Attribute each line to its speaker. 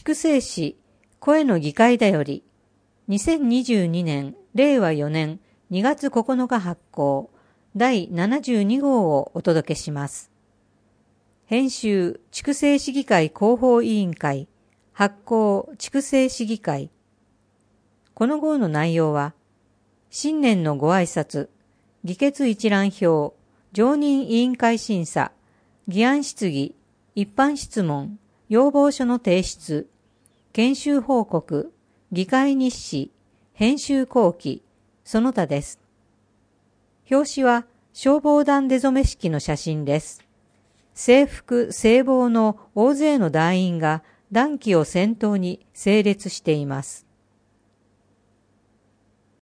Speaker 1: 筑西市声の議会だより、2022年令和4年2月9日発行、第72号をお届けします。編集、筑西市議会広報委員会、発行、筑西市議会。この号の内容は、新年のご挨拶、議決一覧表、常任委員会審査、議案質疑、一般質問、要望書の提出、研修報告、議会日誌、編集後期、その他です。表紙は消防団出初め式の写真です。制服・制帽の大勢の団員が団旗を先頭に整列しています。